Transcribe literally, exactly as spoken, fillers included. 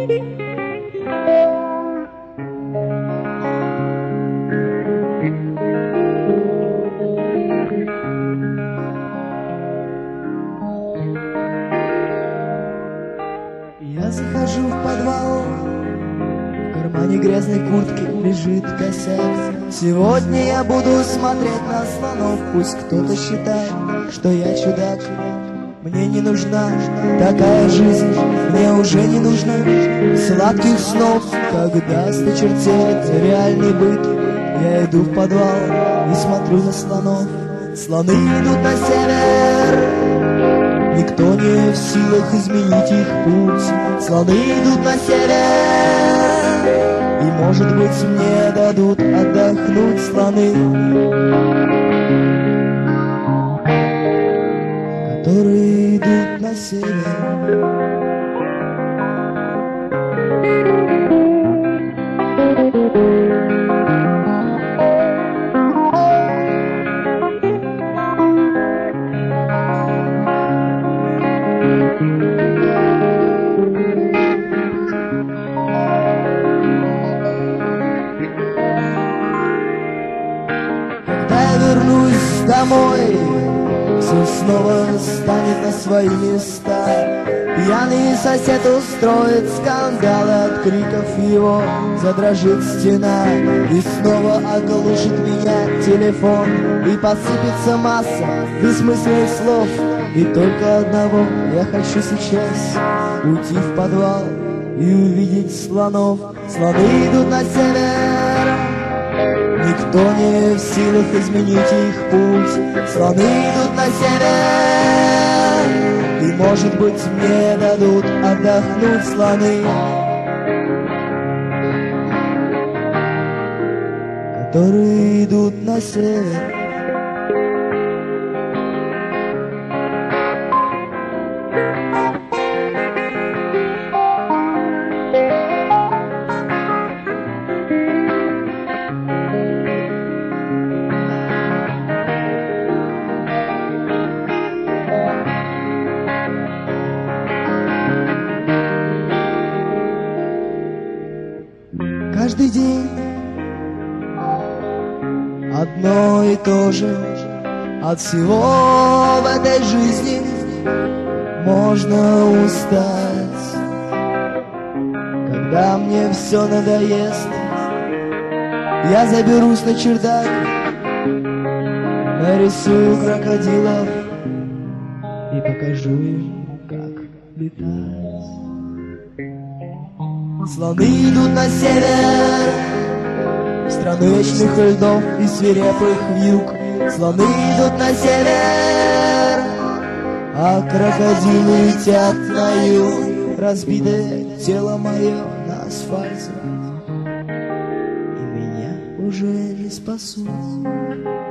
Я захожу в подвал, в кармане грязной куртки лежит косяк. Сегодня я буду смотреть на слонов, пусть кто-то считает, что я чудак. Мне не нужна такая жизнь, мне уже не нужно сладких снов. Когда осточертеет реальный быт, я иду в подвал и смотрю на слонов. Слоны идут на север, никто не в силах изменить их путь. Слоны идут на север, и, может быть, мне дадут отдохнуть слоны, которые идут на север. Когда я вернусь домой, все снова станет на свои места. Пьяный сосед устроит скандал, от криков его задрожит стена. И снова оглушит меня телефон, и посыпется масса бессмысленных слов. И только одного я хочу сейчас: уйти в подвал и увидеть слонов. Слоны идут на север, никто не в силах изменить их путь. Слоны идут на север, и, может быть, мне дадут отдохнуть слоны, которые идут на север. Каждый день одно и то же. От всего в этой жизни можно устать. Когда мне все надоест, я заберусь на чердак, нарисую крокодилов и покажу им, как летать. Слоны идут на север, в страну вечных льдов и свирепых вьюг. Слоны идут на север, а крокодилы летят на юг. Разбитое тело мое на асфальте, и меня уже не спасут.